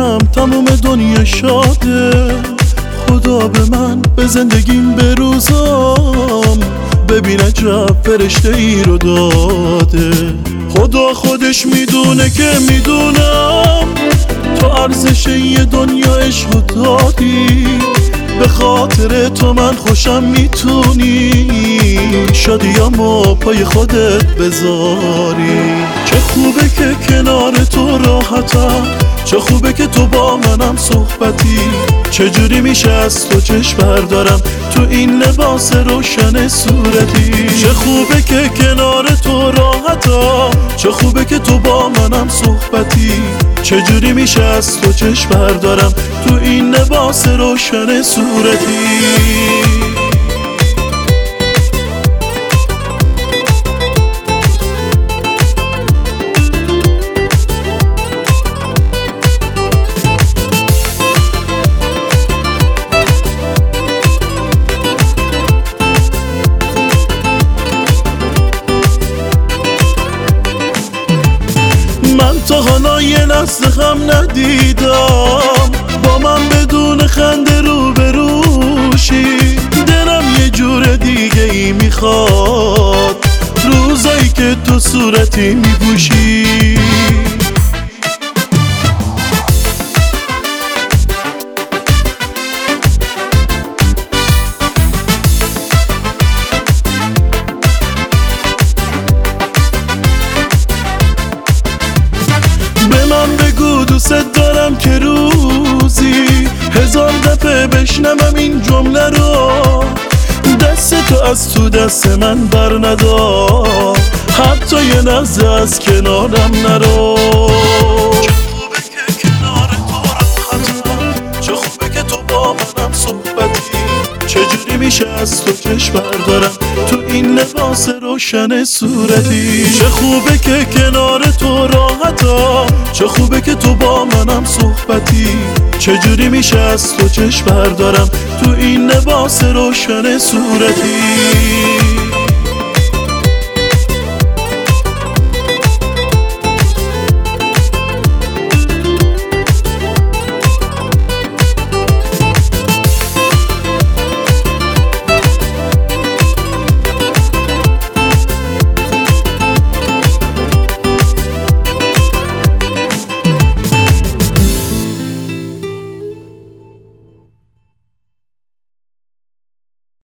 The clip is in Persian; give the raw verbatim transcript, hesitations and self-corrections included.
میدونم تموم دنیا شاده، خدا به من به زندگیم به روزام ببین عجب فرشته ای رو داده. خدا خودش میدونه که میدونم تو ارزش یه دنیا عشق و دادی، به خاطر تو من خوشم میتونی شادیامو پای خودت بذاری. چه خوبه که کنار تو راحتم، چه خوبه که تو با منم صحبتی، چجوری میشه از تو چشم بردارم تو این لباس روشن صورتی. چه خوبه که کنار تو راحتم، چه خوبه که تو با منم صحبتی، چجوری میشه از تو چشم بردارم تو این لباس روشن صورتی. من تا حالا یه لحظه غم ندیدم، با من بدون خنده رو بروشی. دلم یه جور دیگه ای میخواد روزایی که تو صورتی میپوشی. من بگو دوست دارم که روزی هزار دفعه بشنوم این جمله رو، دست تو از تو دست من بر ندار، حتی یه لحظه از کنارم نرو. چه خوبه که کنار تو راحتم، چه خوبه که تو با منم صحبتی، چجوری میشه از تو چشم بردارم تو این لباس روشن صورتی. چه خوبه که کنار تو راحتم، چه خوبه که تو با منم صحبتی، چجوری میشه از تو چشم بردارم تو این لباس روشن صورتی.